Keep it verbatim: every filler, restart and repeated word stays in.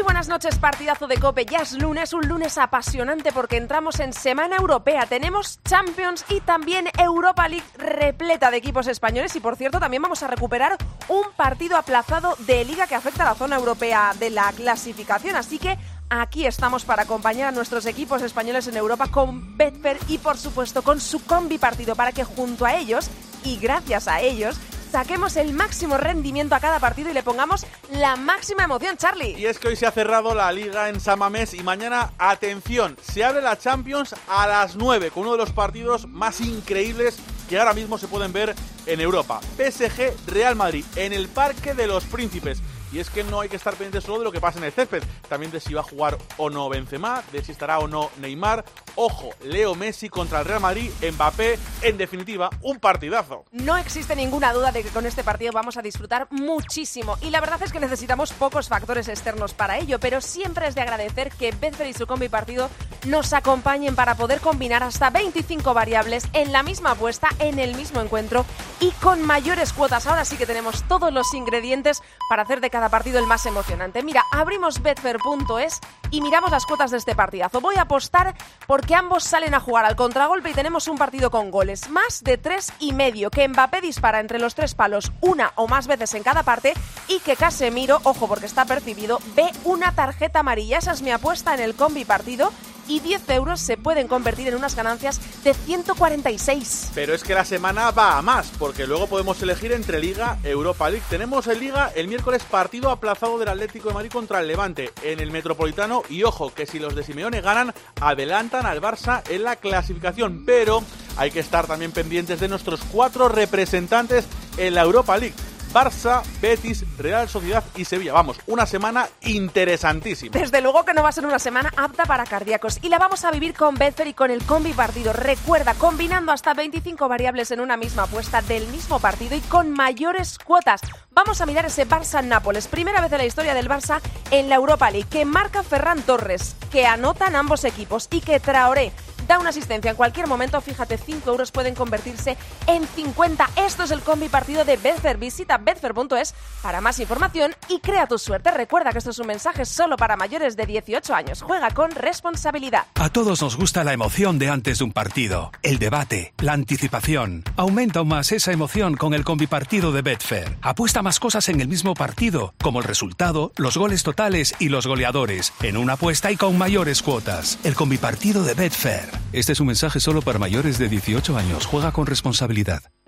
Muy buenas noches, partidazo de COPE. Ya es lunes, un lunes apasionante porque entramos en Semana Europea. Tenemos Champions y también Europa League repleta de equipos españoles. Y por cierto, también vamos a recuperar un partido aplazado de Liga que afecta a la zona europea de la clasificación. Así que aquí estamos para acompañar a nuestros equipos españoles en Europa con Betfair y por supuesto con su combi partido para que junto a ellos y gracias a ellos saquemos el máximo rendimiento a cada partido y le pongamos la máxima emoción, Charlie. Y es que hoy se ha cerrado la Liga en San Mamés y mañana, atención, se abre la Champions a las nueve con uno de los partidos más increíbles que ahora mismo se pueden ver en Europa. P S G Real Madrid en el Parque de los Príncipes. Y es que no hay que estar pendiente solo de lo que pasa en el césped, también de si va a jugar o no Benzema, de si estará o no Neymar. Ojo, Leo Messi contra el Real Madrid, Mbappé, en definitiva, un partidazo. No existe ninguna duda de que con este partido vamos a disfrutar muchísimo y la verdad es que necesitamos pocos factores externos para ello, pero siempre es de agradecer que Betfair y su combi partido nos acompañen para poder combinar hasta veinticinco variables en la misma apuesta, en el mismo encuentro y con mayores cuotas. Ahora sí que tenemos todos los ingredientes para hacer de cada partido el más emocionante. Mira, abrimos betfair punto es y miramos las cuotas de este partidazo. Voy a apostar porque ambos salen a jugar al contragolpe y tenemos un partido con goles. Más de tres y medio, que Mbappé dispara entre los tres palos una o más veces en cada parte y que Casemiro, ojo porque está percibido, ve una tarjeta amarilla. Esa es mi apuesta en el combi partido. Y diez euros se pueden convertir en unas ganancias de ciento cuarenta y seis. Pero es que la semana va a más, porque luego podemos elegir entre Liga, Europa League. Tenemos en Liga el miércoles partido aplazado del Atlético de Madrid contra el Levante en el Metropolitano. Y ojo, que si los de Simeone ganan, adelantan al Barça en la clasificación. Pero hay que estar también pendientes de nuestros cuatro representantes en la Europa League. Barça, Betis, Real Sociedad y Sevilla. Vamos, una semana interesantísima. Desde luego que no va a ser una semana apta para cardíacos y la vamos a vivir con Betfair y con el combi partido. Recuerda, combinando hasta veinticinco variables en una misma apuesta del mismo partido y con mayores cuotas. Vamos a mirar ese Barça-Nápoles. Primera vez en la historia del Barça en la Europa League, que marca Ferran Torres, que anotan ambos equipos y que Traoré da una asistencia en cualquier momento. Fíjate, cinco euros pueden convertirse en cincuenta. Esto es el combi partido de Betfair. Visita betfair punto es para más información y crea tu suerte. Recuerda que esto es un mensaje solo para mayores de dieciocho años. Juega con responsabilidad. A todos nos gusta la emoción de antes de un partido, el debate, la anticipación. Aumenta aún más esa emoción con el combi partido de Betfair. Apuesta más cosas en el mismo partido, como el resultado, los goles totales y los goleadores, en una apuesta y con mayores cuotas. El combi partido de Betfair. Este es un mensaje solo para mayores de dieciocho años. Juega con responsabilidad.